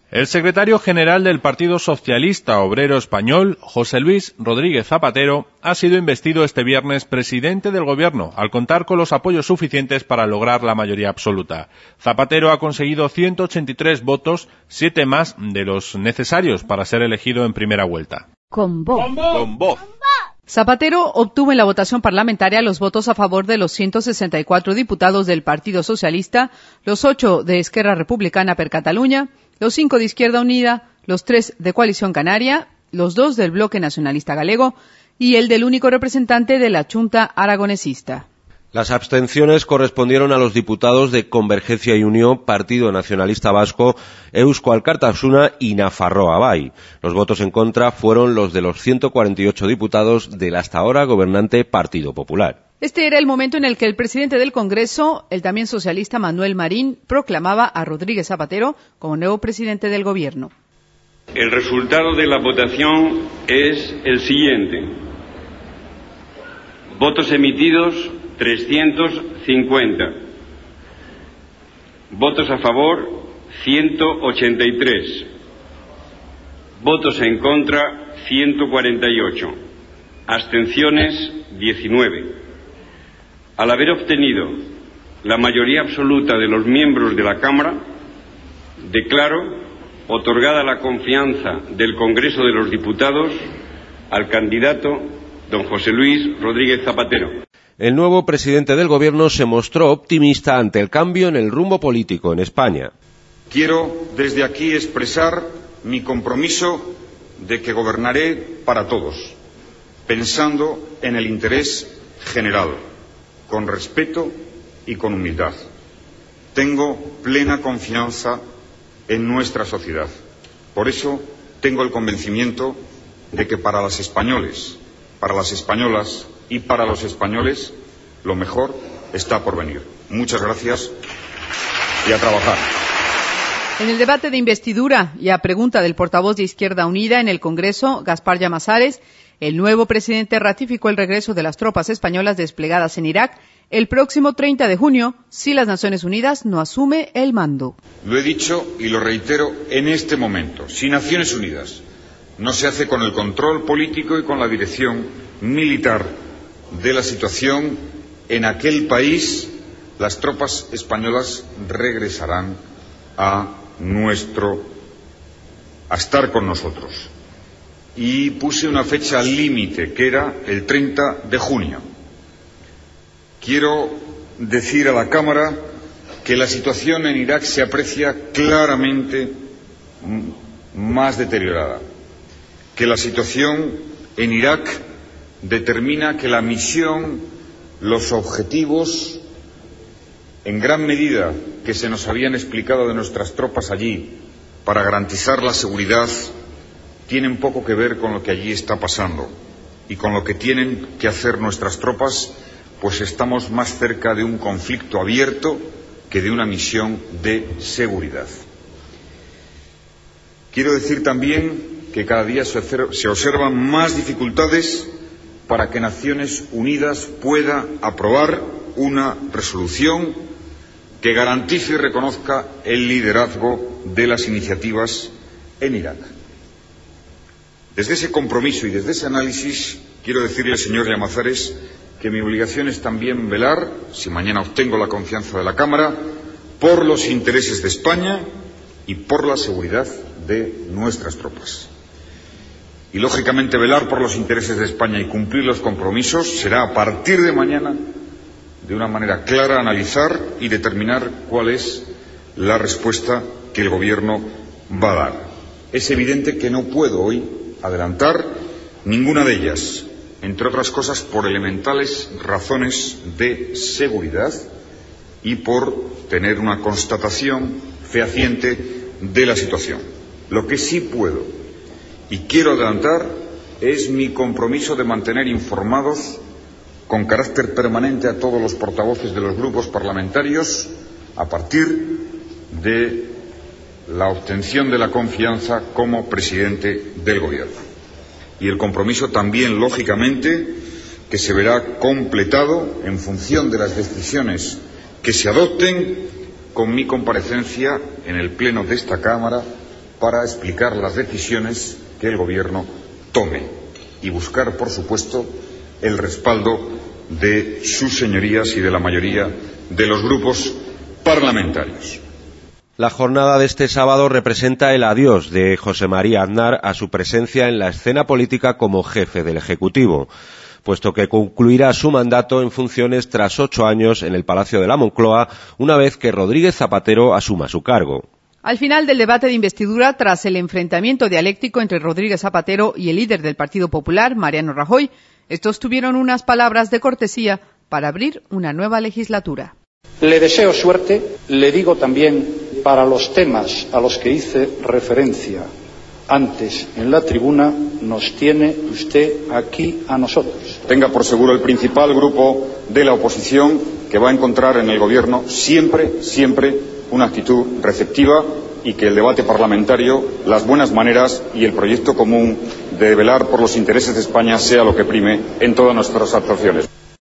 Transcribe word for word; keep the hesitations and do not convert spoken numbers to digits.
El secretario general del Partido Socialista Obrero Español, José Luis Rodríguez Zapatero, ha sido investido este viernes presidente del Gobierno, al contar con los apoyos suficientes para lograr la mayoría absoluta. Zapatero ha conseguido ciento ochenta y tres votos, siete más de los necesarios para ser elegido en primera vuelta. Con voz. Con voz. Zapatero obtuvo en la votación parlamentaria los votos a favor de los ciento sesenta y cuatro diputados del Partido Socialista, los ocho de Esquerra Republicana per Catalunya, los cinco de Izquierda Unida, los tres de Coalición Canaria, los dos del Bloque Nacionalista Galego y el del único representante de la Junta Aragonesista. Las abstenciones correspondieron a los diputados de Convergencia y Unión, Partido Nacionalista Vasco, Eusko Alkartasuna y Nafarroa Bai. Los votos en contra fueron los de los ciento cuarenta y ocho diputados del hasta ahora gobernante Partido Popular. Este era el momento en el que el presidente del Congreso, el también socialista Manuel Marín, proclamaba a Rodríguez Zapatero como nuevo presidente del Gobierno. El resultado de la votación es el siguiente. Votos emitidos, trescientos cincuenta. Votos a favor, ciento ochenta y tres. Votos en contra, ciento cuarenta y ocho. Abstenciones, diecinueve. Al haber obtenido la mayoría absoluta de los miembros de la Cámara, declaro otorgada la confianza del Congreso de los Diputados al candidato don José Luis Rodríguez Zapatero. El nuevo presidente del Gobierno se mostró optimista ante el cambio en el rumbo político en España. Quiero desde aquí expresar mi compromiso de que gobernaré para todos, pensando en el interés general, con respeto y con humildad. Tengo plena confianza en nuestra sociedad. Por eso tengo el convencimiento de que para las españoles, para las españolas y para los españoles, lo mejor está por venir. Muchas gracias y a trabajar. En el debate de investidura y a pregunta del portavoz de Izquierda Unida en el Congreso, Gaspar Llamazares, el nuevo presidente ratificó el regreso de las tropas españolas desplegadas en Irak el próximo treinta de junio, si las Naciones Unidas no asume el mando. Lo he dicho y lo reitero en este momento. Si Naciones Unidas no se hace con el control político y con la dirección militar de la situación en aquel país, las tropas españolas regresarán a nuestro, a estar con nosotros. Y puse una fecha límite, que era el treinta de junio. Quiero decir a la Cámara que la situación en Irak se aprecia claramente más deteriorada, que la situación en Irak determina que la misión, los objetivos, en gran medida que se nos habían explicado de nuestras tropas allí para garantizar la seguridad, tienen poco que ver con lo que allí está pasando y con lo que tienen que hacer nuestras tropas, pues estamos más cerca de un conflicto abierto que de una misión de seguridad. Quiero decir también que cada día se observan más dificultades para que Naciones Unidas pueda aprobar una resolución que garantice y reconozca el liderazgo de las iniciativas en Irak. Desde ese compromiso y desde ese análisis, quiero decirle, señor Llamazares, que mi obligación es también velar, si mañana obtengo la confianza de la Cámara, por los intereses de España y por la seguridad de nuestras tropas. Y, lógicamente, velar por los intereses de España y cumplir los compromisos será, a partir de mañana, de una manera clara, analizar y determinar cuál es la respuesta que el Gobierno va a dar. Es evidente que no puedo hoy adelantar ninguna de ellas, entre otras cosas por elementales razones de seguridad y por tener una constatación fehaciente de la situación. Lo que sí puedo y quiero adelantar es mi compromiso de mantener informados con carácter permanente a todos los portavoces de los grupos parlamentarios a partir de la obtención de la confianza como presidente del Gobierno. Y el compromiso también, lógicamente, que se verá completado en función de las decisiones que se adopten con mi comparecencia en el Pleno de esta Cámara para explicar las decisiones que el Gobierno tome y buscar, por supuesto, el respaldo de sus señorías y de la mayoría de los grupos parlamentarios. La jornada de este sábado representa el adiós de José María Aznar a su presencia en la escena política como jefe del Ejecutivo, puesto que concluirá su mandato en funciones tras ocho años en el Palacio de la Moncloa, una vez que Rodríguez Zapatero asuma su cargo. Al final del debate de investidura, tras el enfrentamiento dialéctico entre Rodríguez Zapatero y el líder del Partido Popular, Mariano Rajoy, estos tuvieron unas palabras de cortesía para abrir una nueva legislatura. Le deseo suerte, le digo también, para los temas a los que hice referencia antes en la tribuna, nos tiene usted aquí a nosotros. Tenga por seguro el principal grupo de la oposición que va a encontrar en el Gobierno siempre, siempre una actitud receptiva y que el debate parlamentario, las buenas maneras y el proyecto común de velar por los intereses de España sea lo que prime en todas nuestras actuaciones.